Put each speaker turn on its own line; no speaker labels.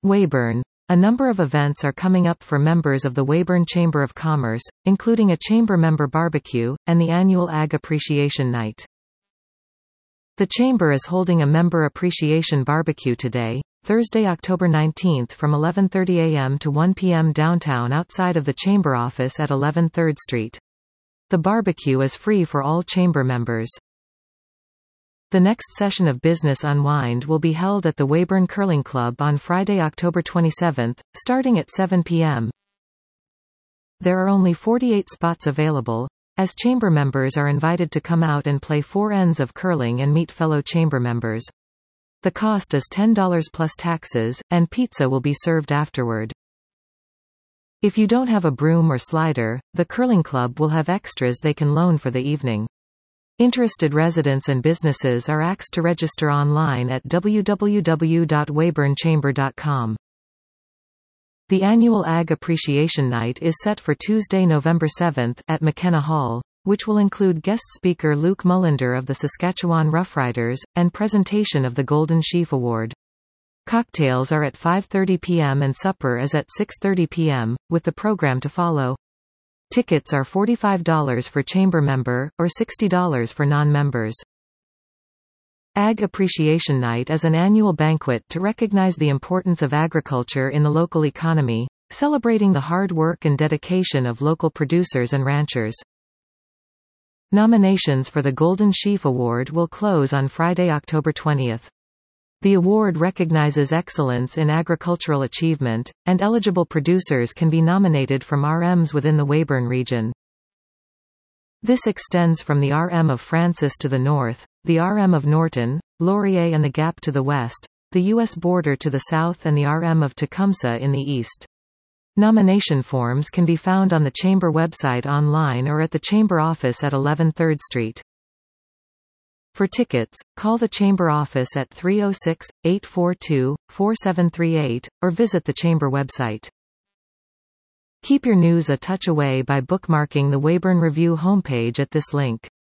Weyburn. A number of events are coming up for members of the Weyburn Chamber of Commerce, including a chamber member barbecue, and the annual Ag Appreciation Night. The Chamber is holding a Member Appreciation Barbecue today, Thursday, October 19 from 11:30 a.m. to 1 p.m. downtown outside of the Chamber office at 11 3rd Street. The barbecue is free for all Chamber members. The next session of Business Unwind will be held at the Weyburn Curling Club on Friday, October 27, starting at 7 p.m. There are only 48 spots available, as Chamber members are invited to come out and play 4 ends of curling and meet fellow Chamber members. The cost is $10 plus taxes, and pizza will be served afterward. If you don't have a broom or slider, the Curling Club will have extras they can loan for the evening. Interested residents and businesses are asked to register online at www.weyburnchamber.com. The annual Ag Appreciation Night is set for Tuesday, November 7 at McKenna Hall, which will include guest speaker Luke Mullender of the Saskatchewan Roughriders, and presentation of the Golden Sheaf Award. Cocktails are at 5:30 p.m. and supper is at 6:30 p.m., with the program to follow. Tickets are $45 for Chamber member, or $60 for non-members. Ag Appreciation Night is an annual banquet to recognize the importance of agriculture in the local economy, celebrating the hard work and dedication of local producers and ranchers. Nominations for the Golden Sheaf Award will close on Friday, October 20. The award recognizes excellence in agricultural achievement, and eligible producers can be nominated from RMs within the Weyburn region. This extends from the RM of Francis to the north, the RM of Norton, Laurier and the Gap to the west, the U.S. border to the south and the RM of Tecumseh in the east. Nomination forms can be found on the Chamber website online or at the Chamber office at 11 3rd Street. For tickets, call the Chamber office at 306-842-4738, or visit the Chamber website. Keep your news a touch away by bookmarking the Weyburn Review homepage at this link.